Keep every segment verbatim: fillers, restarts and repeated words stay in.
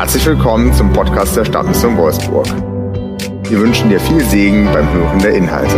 Herzlich willkommen zum Podcast der Stadtmission Wolfsburg. Wir wünschen dir viel Segen beim Hören der Inhalte.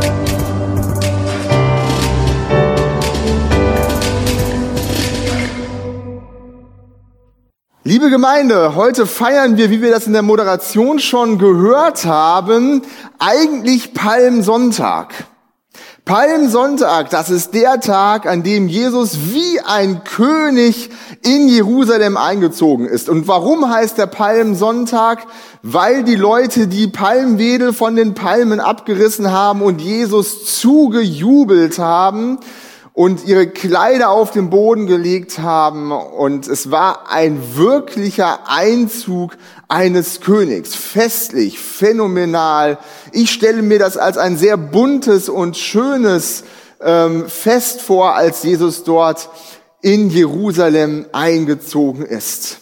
Liebe Gemeinde, heute feiern wir, wie wir das in der Moderation schon gehört haben, eigentlich Palmsonntag. Palmsonntag, das ist der Tag, an dem Jesus wie ein König in Jerusalem eingezogen ist. Und warum heißt der Palmsonntag? Weil die Leute die Palmwedel von den Palmen abgerissen haben und Jesus zugejubelt haben und ihre Kleider auf den Boden gelegt haben. Und es war ein wirklicher Einzug eines Königs. Festlich, phänomenal. Ich stelle mir das als ein sehr buntes und schönes ähm, Fest vor, als Jesus dort in Jerusalem eingezogen ist.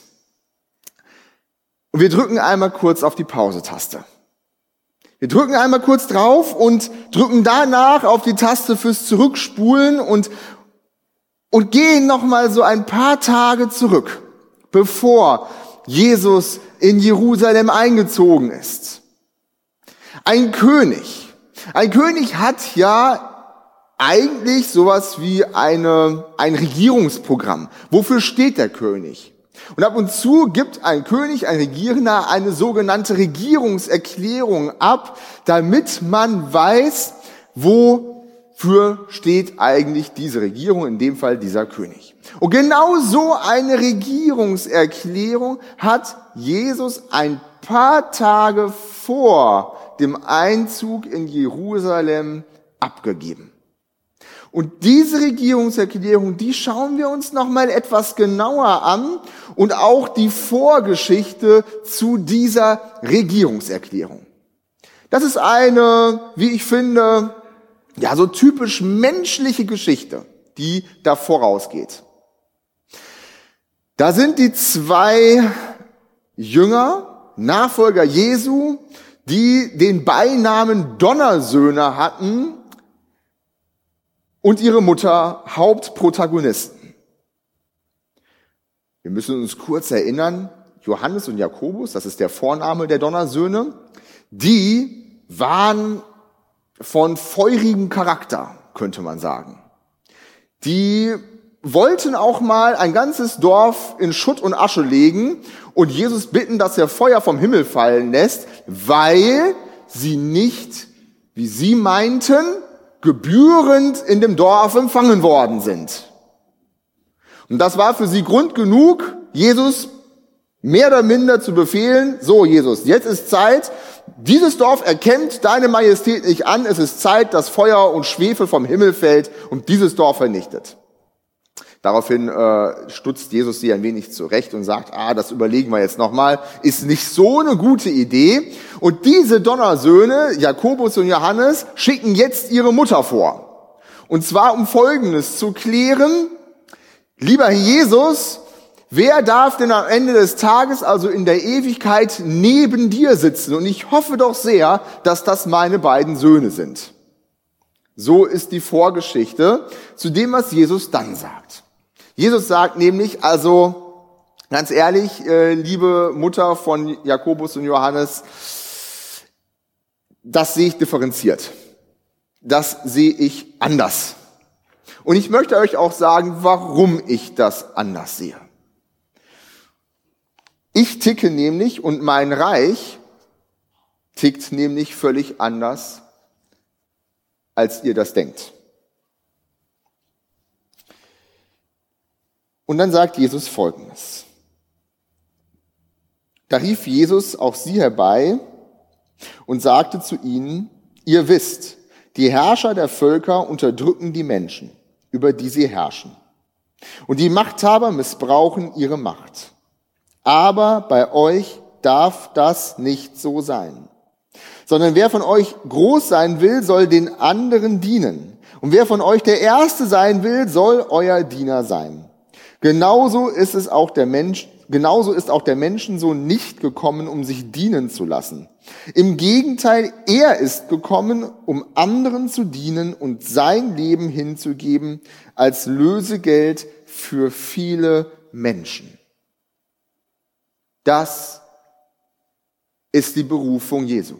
Und wir drücken einmal kurz auf die Pause-Taste. Wir drücken einmal kurz drauf und drücken danach auf die Taste fürs Zurückspulen und, und gehen nochmal so ein paar Tage zurück, bevor Jesus in Jerusalem eingezogen ist. Ein König. Ein König hat ja eigentlich sowas wie eine, ein Regierungsprogramm. Wofür steht der König? Und ab und zu gibt ein König, ein Regierender, eine sogenannte Regierungserklärung ab, damit man weiß, wofür steht eigentlich diese Regierung, in dem Fall dieser König. Und genau so eine Regierungserklärung hat Jesus ein paar Tage vor dem Einzug in Jerusalem abgegeben. Und diese Regierungserklärung, die schauen wir uns noch mal etwas genauer an und auch die Vorgeschichte zu dieser Regierungserklärung. Das ist eine, wie ich finde, ja so typisch menschliche Geschichte, die da vorausgeht. Da sind die zwei Jünger, Nachfolger Jesu, die den Beinamen Donnersöhne hatten, und ihre Mutter Hauptprotagonisten. Wir müssen uns kurz erinnern, Johannes und Jakobus, das ist der Vorname der Donnersöhne, die waren von feurigem Charakter, könnte man sagen. Die wollten auch mal ein ganzes Dorf in Schutt und Asche legen und Jesus bitten, dass er Feuer vom Himmel fallen lässt, weil sie nicht, wie sie meinten, gebührend in dem Dorf empfangen worden sind. Und das war für sie Grund genug, Jesus mehr oder minder zu befehlen, so Jesus, jetzt ist Zeit, dieses Dorf erkennt deine Majestät nicht an, es ist Zeit, dass Feuer und Schwefel vom Himmel fällt und dieses Dorf vernichtet. Daraufhin äh, stutzt Jesus sie ein wenig zurecht und sagt, ah, das überlegen wir jetzt nochmal, ist nicht so eine gute Idee. Und diese Donnersöhne, Jakobus und Johannes, schicken jetzt ihre Mutter vor. Und zwar um Folgendes zu klären: Lieber Jesus, wer darf denn am Ende des Tages, also in der Ewigkeit, neben dir sitzen? Und ich hoffe doch sehr, dass das meine beiden Söhne sind. So ist die Vorgeschichte zu dem, was Jesus dann sagt. Jesus sagt nämlich, also ganz ehrlich, äh, liebe Mutter von Jakobus und Johannes, das sehe ich differenziert. Das sehe ich anders. Und ich möchte euch auch sagen, warum ich das anders sehe. Ich ticke nämlich und mein Reich tickt nämlich völlig anders, als ihr das denkt. Und dann sagt Jesus Folgendes. Da rief Jesus auch sie herbei und sagte zu ihnen, ihr wisst, die Herrscher der Völker unterdrücken die Menschen, über die sie herrschen. Und die Machthaber missbrauchen ihre Macht. Aber bei euch darf das nicht so sein. Sondern wer von euch groß sein will, soll den anderen dienen. Und wer von euch der Erste sein will, soll euer Diener sein. Genauso ist es auch der Mensch, genauso ist auch der Menschensohn nicht gekommen, um sich dienen zu lassen. Im Gegenteil, er ist gekommen, um anderen zu dienen und sein Leben hinzugeben als Lösegeld für viele Menschen. Das ist die Berufung Jesu.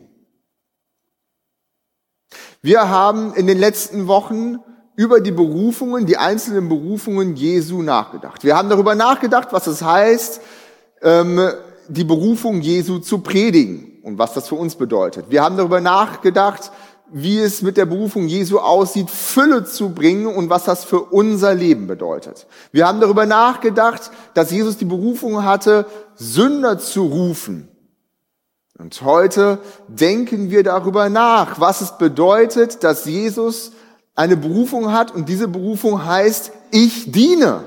Wir haben in den letzten Wochen über die Berufungen, die einzelnen Berufungen Jesu nachgedacht. Wir haben darüber nachgedacht, was es heißt, die Berufung Jesu zu predigen und was das für uns bedeutet. Wir haben darüber nachgedacht, wie es mit der Berufung Jesu aussieht, Fülle zu bringen und was das für unser Leben bedeutet. Wir haben darüber nachgedacht, dass Jesus die Berufung hatte, Sünder zu rufen. Und heute denken wir darüber nach, was es bedeutet, dass Jesus eine Berufung hat und diese Berufung heißt, ich diene.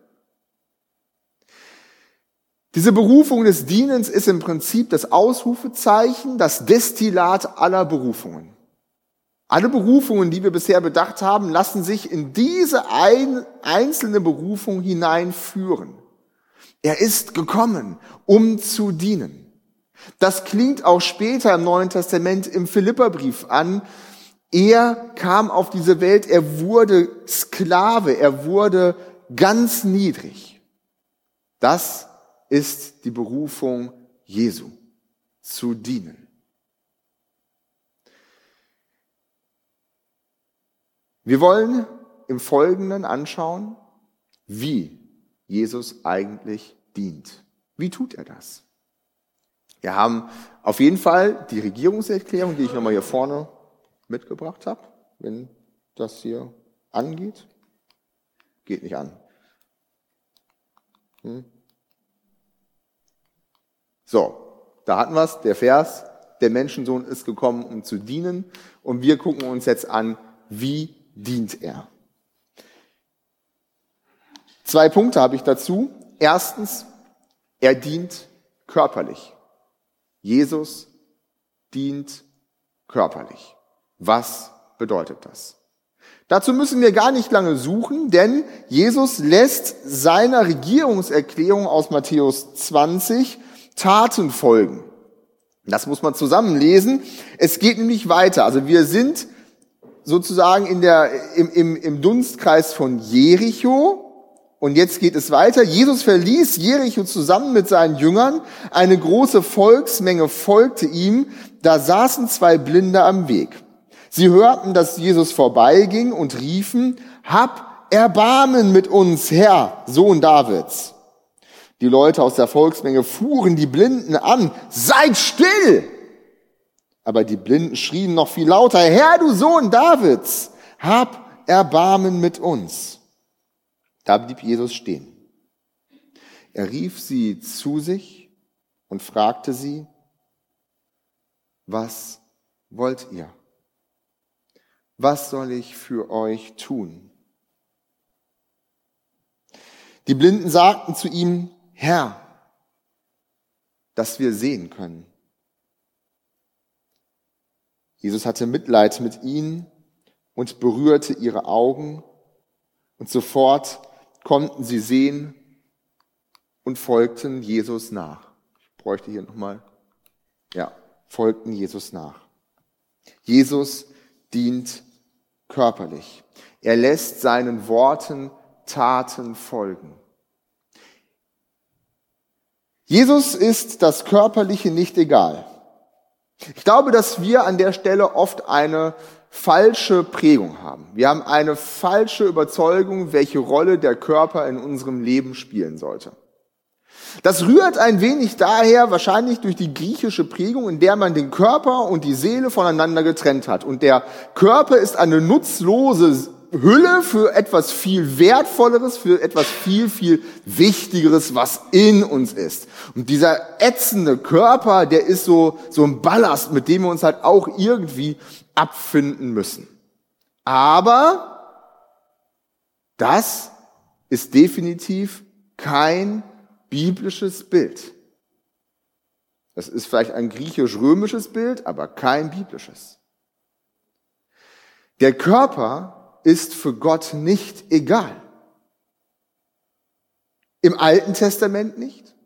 Diese Berufung des Dienens ist im Prinzip das Ausrufezeichen, das Destillat aller Berufungen. Alle Berufungen, die wir bisher bedacht haben, lassen sich in diese ein, einzelne Berufung hineinführen. Er ist gekommen, um zu dienen. Das klingt auch später im Neuen Testament im Philipperbrief an. Er kam auf diese Welt, er wurde Sklave, er wurde ganz niedrig. Das ist die Berufung Jesu, zu dienen. Wir wollen im Folgenden anschauen, wie Jesus eigentlich dient. Wie tut er das? Wir haben auf jeden Fall die Regierungserklärung, die ich nochmal hier vorne mitgebracht habe, wenn das hier angeht. Geht nicht an. Hm. So, da hatten wir es, der Vers, der Menschensohn ist gekommen, um zu dienen. Und wir gucken uns jetzt an, wie dient er. Zwei Punkte habe ich dazu. Erstens, er dient körperlich. Jesus dient körperlich. Was bedeutet das? Dazu müssen wir gar nicht lange suchen, denn Jesus lässt seiner Regierungserklärung aus Matthäus zwanzig Taten folgen. Das muss man zusammenlesen. Es geht nämlich weiter. Also wir sind sozusagen in der, im, im, im Dunstkreis von Jericho. Und jetzt geht es weiter. Jesus verließ Jericho zusammen mit seinen Jüngern. Eine große Volksmenge folgte ihm. Da saßen zwei Blinde am Weg. Sie hörten, dass Jesus vorbeiging und riefen, hab Erbarmen mit uns, Herr, Sohn Davids. Die Leute aus der Volksmenge fuhren die Blinden an. Seid still! Aber die Blinden schrien noch viel lauter, Herr, du Sohn Davids, hab Erbarmen mit uns. Da blieb Jesus stehen. Er rief sie zu sich und fragte sie, was wollt ihr? Was soll ich für euch tun? Die Blinden sagten zu ihm, Herr, dass wir sehen können. Jesus hatte Mitleid mit ihnen und berührte ihre Augen und sofort konnten sie sehen und folgten Jesus nach. Ich bräuchte hier nochmal, ja, folgten Jesus nach. Jesus dient körperlich. Er lässt seinen Worten Taten folgen. Jesus ist das Körperliche nicht egal. Ich glaube, dass wir an der Stelle oft eine falsche Prägung haben. Wir haben eine falsche Überzeugung, welche Rolle der Körper in unserem Leben spielen sollte. Das rührt ein wenig daher, wahrscheinlich durch die griechische Prägung, in der man den Körper und die Seele voneinander getrennt hat. Und der Körper ist eine nutzlose Hülle für etwas viel Wertvolleres, für etwas viel, viel Wichtigeres, was in uns ist. Und dieser ätzende Körper, der ist so, so ein Ballast, mit dem wir uns halt auch irgendwie abfinden müssen. Aber das ist definitiv kein biblisches Bild. Das ist vielleicht ein griechisch-römisches Bild, aber kein biblisches. Der Körper ist für Gott nicht egal. Im Alten Testament nicht.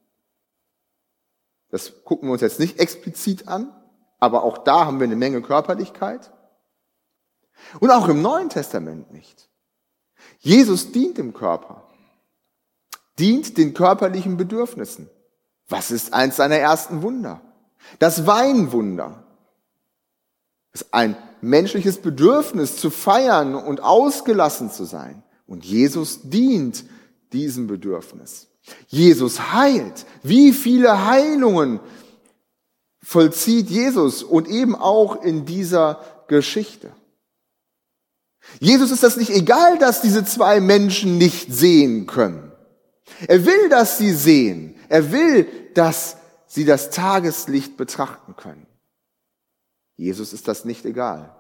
Das gucken wir uns jetzt nicht explizit an, aber auch da haben wir eine Menge Körperlichkeit. Und auch im Neuen Testament nicht. Jesus dient dem Körper, dient den körperlichen Bedürfnissen. Was ist eins seiner ersten Wunder? Das Weinwunder. Das ist ein menschliches Bedürfnis zu feiern und ausgelassen zu sein. Und Jesus dient diesem Bedürfnis. Jesus heilt. Wie viele Heilungen vollzieht Jesus und eben auch in dieser Geschichte. Jesus ist das nicht egal, dass diese zwei Menschen nicht sehen können. Er will, dass sie sehen. Er will, dass sie das Tageslicht betrachten können. Jesus ist das nicht egal.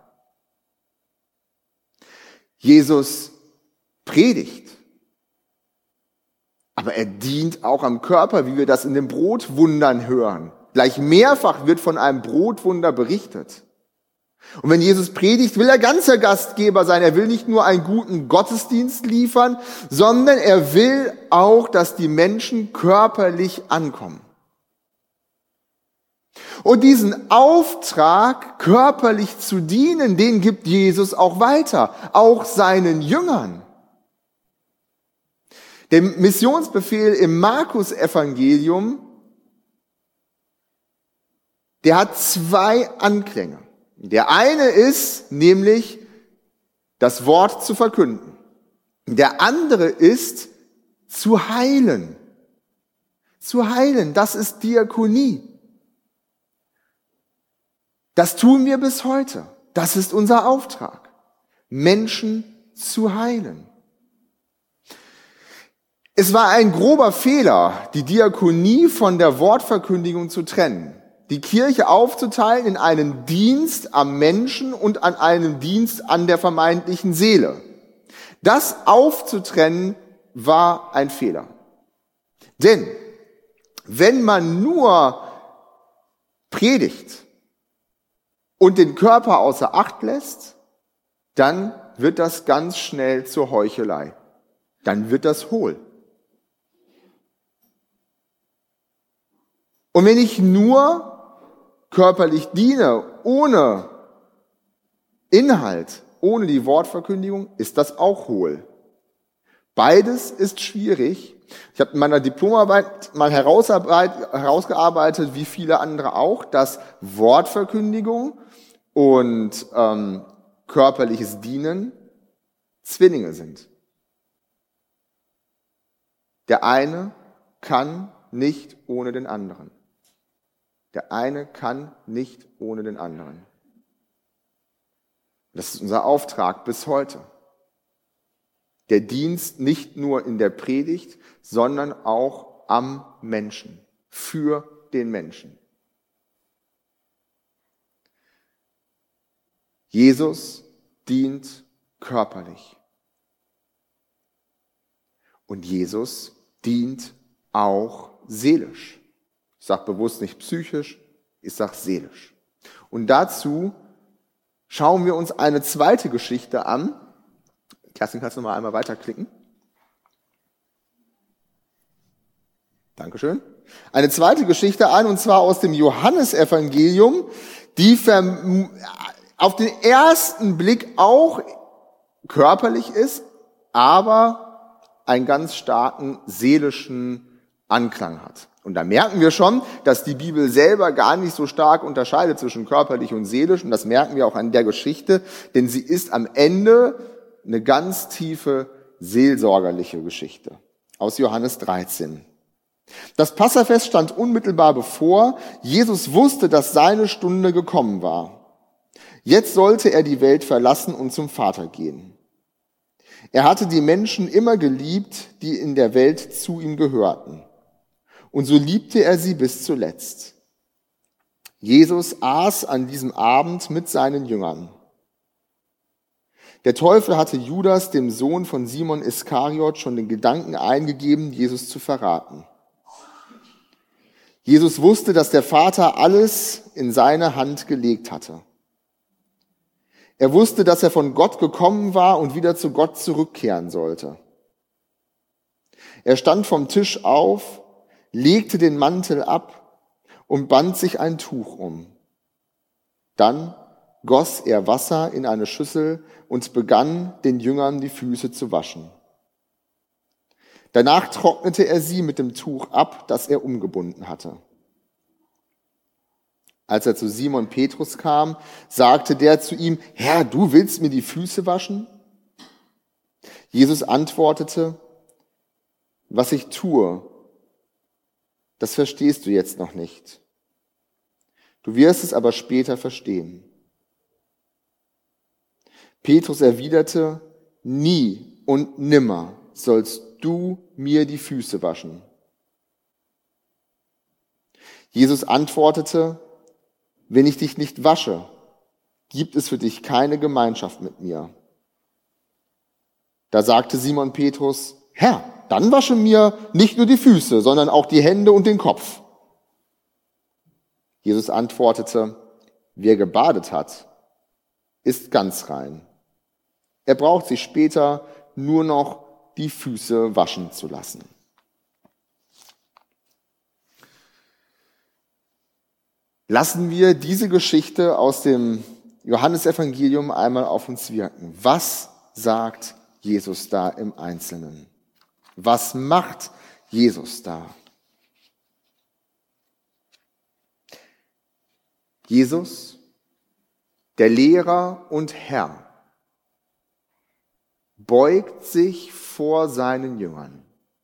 Jesus predigt. Aber er dient auch am Körper, wie wir das in den Brotwundern hören. Gleich mehrfach wird von einem Brotwunder berichtet. Und wenn Jesus predigt, will er ganzer Gastgeber sein. Er will nicht nur einen guten Gottesdienst liefern, sondern er will auch, dass die Menschen körperlich ankommen. Und diesen Auftrag, körperlich zu dienen, den gibt Jesus auch weiter, auch seinen Jüngern. Der Missionsbefehl im Markus-Evangelium, der hat zwei Anklänge. Der eine ist nämlich, das Wort zu verkünden. Der andere ist, zu heilen. Zu heilen, das ist Diakonie. Das tun wir bis heute. Das ist unser Auftrag, Menschen zu heilen. Es war ein grober Fehler, die Diakonie von der Wortverkündigung zu trennen. Die Kirche aufzuteilen in einen Dienst am Menschen und an einen Dienst an der vermeintlichen Seele. Das aufzutrennen war ein Fehler. Denn wenn man nur predigt und den Körper außer Acht lässt, dann wird das ganz schnell zur Heuchelei. Dann wird das hohl. Und wenn ich nur körperlich diene, ohne Inhalt, ohne die Wortverkündigung, ist das auch hohl. Beides ist schwierig. Ich habe in meiner Diplomarbeit mal herausgearbeitet, wie viele andere auch, dass Wortverkündigung und ähm, körperliches Dienen Zwillinge sind. Der eine kann nicht ohne den anderen. Der eine kann nicht ohne den anderen. Das ist unser Auftrag bis heute. Der Dienst nicht nur in der Predigt, sondern auch am Menschen, für den Menschen. Jesus dient körperlich. Und Jesus dient auch seelisch. Ich sage bewusst nicht psychisch, ich sage seelisch. Und dazu schauen wir uns eine zweite Geschichte an. Kerstin, kannst du noch mal einmal weiterklicken? Dankeschön. Eine zweite Geschichte an, und zwar aus dem Johannesevangelium, die auf den ersten Blick auch körperlich ist, aber einen ganz starken seelischen Anklang hat. Und da merken wir schon, dass die Bibel selber gar nicht so stark unterscheidet zwischen körperlich und seelisch. Und das merken wir auch an der Geschichte, denn sie ist am Ende eine ganz tiefe seelsorgerliche Geschichte. Aus Johannes dreizehn. Das Passafest stand unmittelbar bevor. Jesus wusste, dass seine Stunde gekommen war. Jetzt sollte er die Welt verlassen und zum Vater gehen. Er hatte die Menschen immer geliebt, die in der Welt zu ihm gehörten. Und so liebte er sie bis zuletzt. Jesus aß an diesem Abend mit seinen Jüngern. Der Teufel hatte Judas, dem Sohn von Simon Iskariot, schon den Gedanken eingegeben, Jesus zu verraten. Jesus wusste, dass der Vater alles in seine Hand gelegt hatte. Er wusste, dass er von Gott gekommen war und wieder zu Gott zurückkehren sollte. Er stand vom Tisch auf, legte den Mantel ab und band sich ein Tuch um. Dann goss er Wasser in eine Schüssel und begann, den Jüngern die Füße zu waschen. Danach trocknete er sie mit dem Tuch ab, das er umgebunden hatte. Als er zu Simon Petrus kam, sagte der zu ihm, Herr, du willst mir die Füße waschen? Jesus antwortete, was ich tue, das verstehst du jetzt noch nicht. Du wirst es aber später verstehen. Petrus erwiderte, nie und nimmer sollst du mir die Füße waschen. Jesus antwortete, wenn ich dich nicht wasche, gibt es für dich keine Gemeinschaft mit mir. Da sagte Simon Petrus, Herr, dann wasche mir nicht nur die Füße, sondern auch die Hände und den Kopf. Jesus antwortete, wer gebadet hat, ist ganz rein. Er braucht sich später nur noch die Füße waschen zu lassen. Lassen wir diese Geschichte aus dem Johannesevangelium einmal auf uns wirken. Was sagt Jesus da im Einzelnen? Was macht Jesus da? Jesus, der Lehrer und Herr, beugt sich vor seinen Jüngern.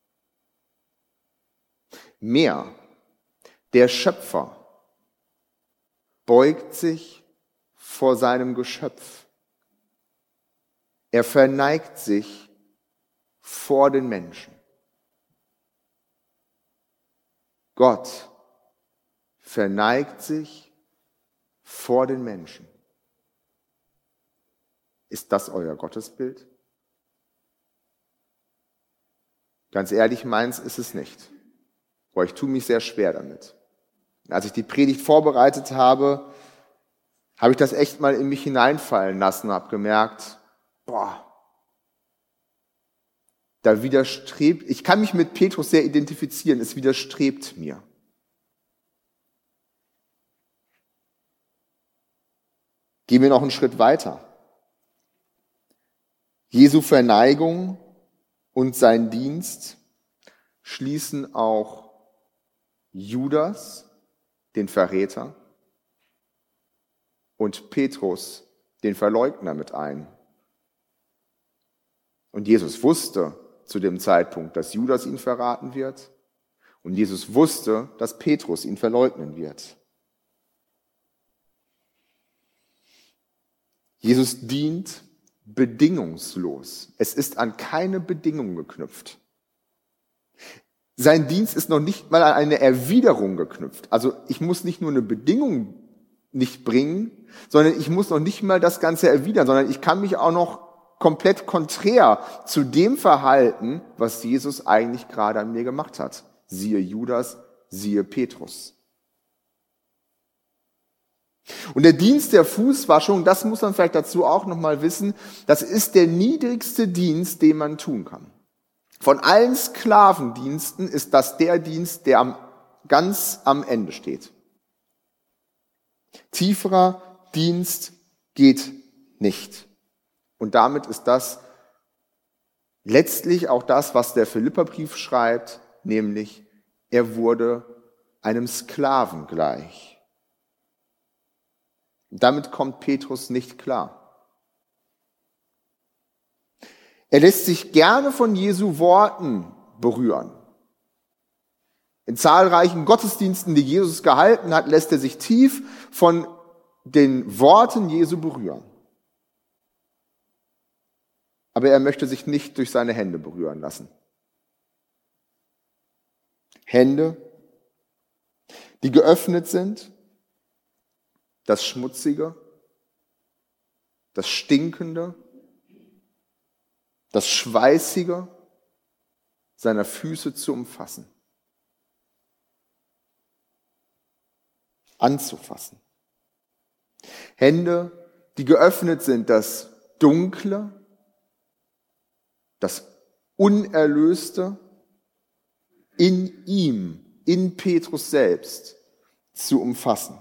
Mehr, der Schöpfer, beugt sich vor seinem Geschöpf. Er verneigt sich vor den Menschen. Gott verneigt sich vor den Menschen. Ist das euer Gottesbild? Ganz ehrlich, meins ist es nicht. Aber ich tue mich sehr schwer damit. Als ich die Predigt vorbereitet habe, habe ich das echt mal in mich hineinfallen lassen und habe gemerkt, boah, da widerstrebt, ich kann mich mit Petrus sehr identifizieren, es widerstrebt mir. Gehen wir noch einen Schritt weiter. Jesu Verneigung und sein Dienst schließen auch Judas, den Verräter, und Petrus, den Verleugner, mit ein. Und Jesus wusste zu dem Zeitpunkt, dass Judas ihn verraten wird, und Jesus wusste, dass Petrus ihn verleugnen wird. Jesus dient bedingungslos. Es ist an keine Bedingung geknüpft. Sein Dienst ist noch nicht mal an eine Erwiderung geknüpft. Also ich muss nicht nur eine Bedingung nicht bringen, sondern ich muss noch nicht mal das Ganze erwidern, sondern ich kann mich auch noch komplett konträr zu dem verhalten, was Jesus eigentlich gerade an mir gemacht hat. Siehe Judas, siehe Petrus. Und der Dienst der Fußwaschung, das muss man vielleicht dazu auch nochmal wissen, das ist der niedrigste Dienst, den man tun kann. Von allen Sklavendiensten ist das der Dienst, der am, ganz am Ende steht. Tieferer Dienst geht nicht. Und damit ist das letztlich auch das, was der Philipperbrief schreibt, nämlich er wurde einem Sklaven gleich. Damit kommt Petrus nicht klar. Er lässt sich gerne von Jesu Worten berühren. In zahlreichen Gottesdiensten, die Jesus gehalten hat, lässt er sich tief von den Worten Jesu berühren. Aber er möchte sich nicht durch seine Hände berühren lassen. Hände, die geöffnet sind, das Schmutzige, das Stinkende, das Schweißige seiner Füße zu umfassen, anzufassen. Hände, die geöffnet sind, das Dunkle, das Unerlöste in ihm, in Petrus selbst zu umfassen.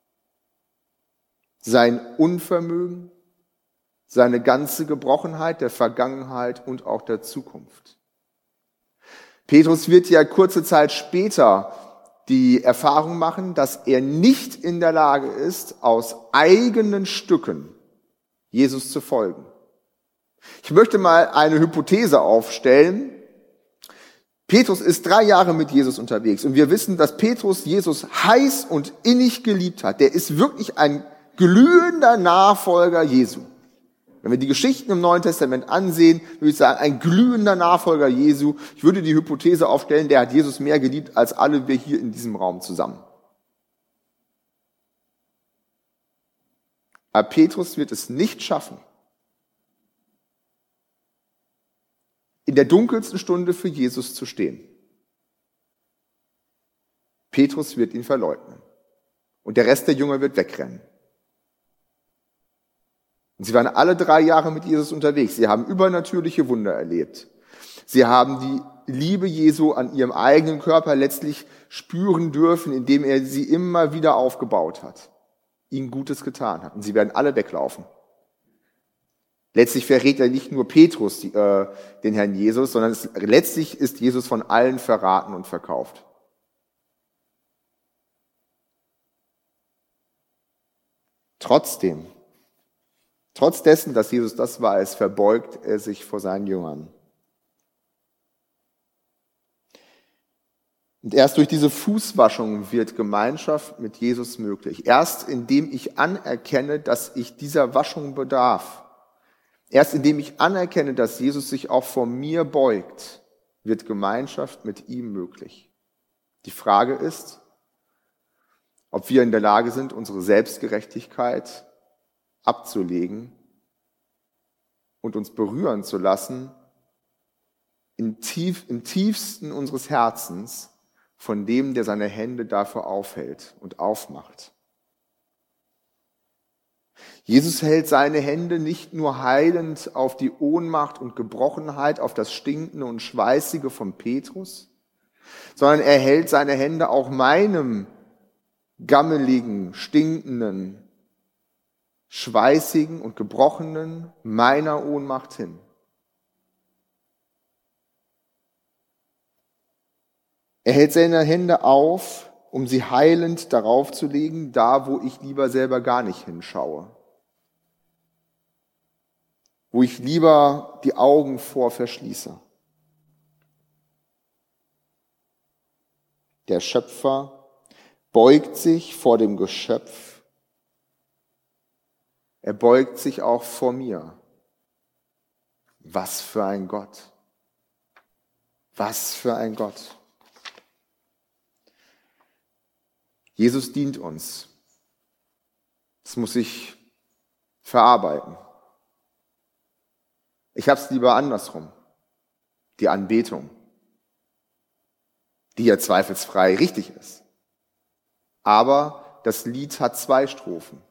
Sein Unvermögen, seine ganze Gebrochenheit der Vergangenheit und auch der Zukunft. Petrus wird ja kurze Zeit später die Erfahrung machen, dass er nicht in der Lage ist, aus eigenen Stücken Jesus zu folgen. Ich möchte mal eine Hypothese aufstellen. Petrus ist drei Jahre mit Jesus unterwegs und wir wissen, dass Petrus Jesus heiß und innig geliebt hat. Der ist wirklich ein glühender Nachfolger Jesu. Wenn wir die Geschichten im Neuen Testament ansehen, würde ich sagen, ein glühender Nachfolger Jesu. Ich würde die Hypothese aufstellen, der hat Jesus mehr geliebt als alle wir hier in diesem Raum zusammen. Aber Petrus wird es nicht schaffen, in der dunkelsten Stunde für Jesus zu stehen. Petrus wird ihn verleugnen. Und der Rest der Jünger wird wegrennen. Und sie waren alle drei Jahre mit Jesus unterwegs. Sie haben übernatürliche Wunder erlebt. Sie haben die Liebe Jesu an ihrem eigenen Körper letztlich spüren dürfen, indem er sie immer wieder aufgebaut hat, ihnen Gutes getan hat. Und sie werden alle weglaufen. Letztlich verrät er nicht nur Petrus die, äh, den Herrn Jesus, sondern es, letztlich ist Jesus von allen verraten und verkauft. Trotzdem, trotz dessen, dass Jesus das weiß, verbeugt er sich vor seinen Jüngern. Und erst durch diese Fußwaschung wird Gemeinschaft mit Jesus möglich. Erst indem ich anerkenne, dass ich dieser Waschung bedarf. Erst indem ich anerkenne, dass Jesus sich auch vor mir beugt, wird Gemeinschaft mit ihm möglich. Die Frage ist, ob wir in der Lage sind, unsere Selbstgerechtigkeit abzulegen und uns berühren zu lassen im, tief, im tiefsten unseres Herzens von dem, der seine Hände dafür aufhält und aufmacht. Jesus hält seine Hände nicht nur heilend auf die Ohnmacht und Gebrochenheit, auf das Stinkende und Schweißige von Petrus, sondern er hält seine Hände auch meinem gammeligen, stinkenden, schweißigen und gebrochenen, meiner Ohnmacht hin. Er hält seine Hände auf, um sie heilend darauf zu legen, da wo ich lieber selber gar nicht hinschaue. Wo ich lieber die Augen vor verschließe. Der Schöpfer beugt sich vor dem Geschöpf. Er beugt sich auch vor mir. Was für ein Gott. Was für ein Gott. Jesus dient uns. Das muss ich verarbeiten. Ich habe es lieber andersrum. Die Anbetung, die ja zweifelsfrei richtig ist. Aber das Lied hat zwei Strophen.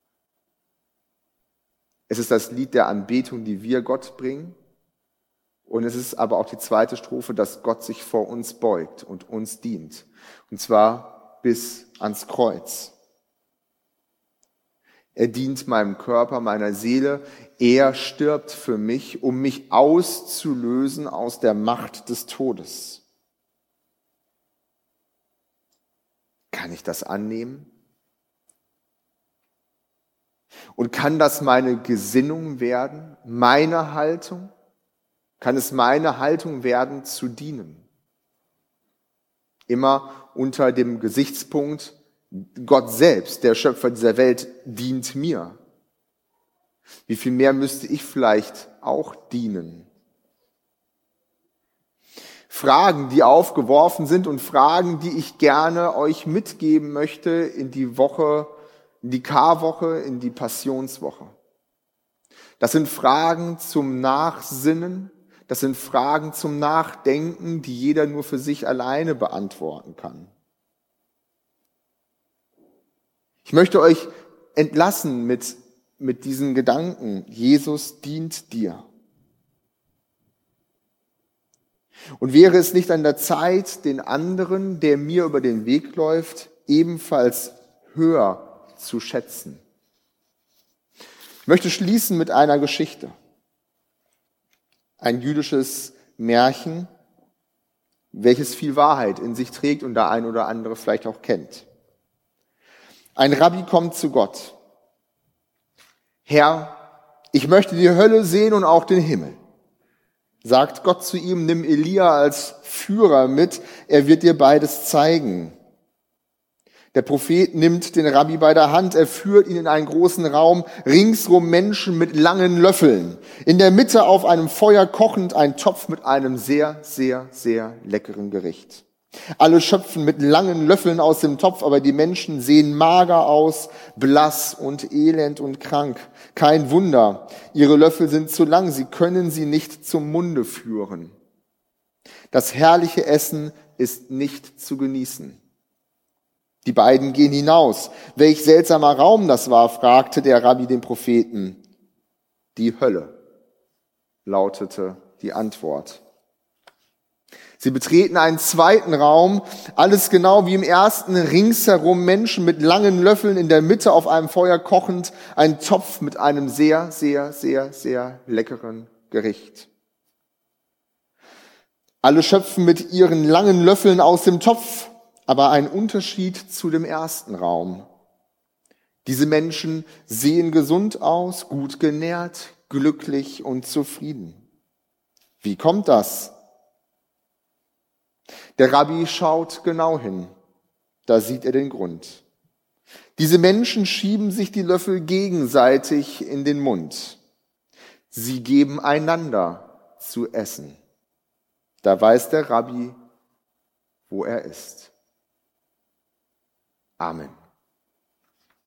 Es ist das Lied der Anbetung, die wir Gott bringen. Und es ist aber auch die zweite Strophe, dass Gott sich vor uns beugt und uns dient. Und zwar bis ans Kreuz. Er dient meinem Körper, meiner Seele. Er stirbt für mich, um mich auszulösen aus der Macht des Todes. Kann ich das annehmen? Und kann das meine Gesinnung werden, meine Haltung? Kann es meine Haltung werden, zu dienen? Immer unter dem Gesichtspunkt, Gott selbst, der Schöpfer dieser Welt, dient mir. Wie viel mehr müsste ich vielleicht auch dienen? Fragen, die aufgeworfen sind und Fragen, die ich gerne euch mitgeben möchte in die Woche, in die Karwoche, in die Passionswoche. Das sind Fragen zum Nachsinnen, das sind Fragen zum Nachdenken, die jeder nur für sich alleine beantworten kann. Ich möchte euch entlassen mit, mit diesen Gedanken. Jesus dient dir. Und wäre es nicht an der Zeit, den anderen, der mir über den Weg läuft, ebenfalls höher zu schätzen? Ich möchte schließen mit einer Geschichte. Ein jüdisches Märchen, welches viel Wahrheit in sich trägt und der ein oder andere vielleicht auch kennt. Ein Rabbi kommt zu Gott. Herr, ich möchte die Hölle sehen und auch den Himmel. Sagt Gott zu ihm, nimm Elia als Führer mit, er wird dir beides zeigen. Der Prophet nimmt den Rabbi bei der Hand, er führt ihn in einen großen Raum, ringsrum Menschen mit langen Löffeln. In der Mitte auf einem Feuer kochend ein Topf mit einem sehr, sehr, sehr leckeren Gericht. Alle schöpfen mit langen Löffeln aus dem Topf, aber die Menschen sehen mager aus, blass und elend und krank. Kein Wunder, ihre Löffel sind zu lang, sie können sie nicht zum Munde führen. Das herrliche Essen ist nicht zu genießen. Die beiden gehen hinaus. Welch seltsamer Raum das war, fragte der Rabbi den Propheten. Die Hölle, lautete die Antwort. Sie betreten einen zweiten Raum, alles genau wie im ersten, ringsherum Menschen mit langen Löffeln, in der Mitte auf einem Feuer kochend, ein Topf mit einem sehr, sehr, sehr, sehr leckeren Gericht. Alle schöpfen mit ihren langen Löffeln aus dem Topf, aber ein Unterschied zu dem ersten Raum. Diese Menschen sehen gesund aus, gut genährt, glücklich und zufrieden. Wie kommt das? Der Rabbi schaut genau hin. Da sieht er den Grund. Diese Menschen schieben sich die Löffel gegenseitig in den Mund. Sie geben einander zu essen. Da weiß der Rabbi, wo er ist. Amen.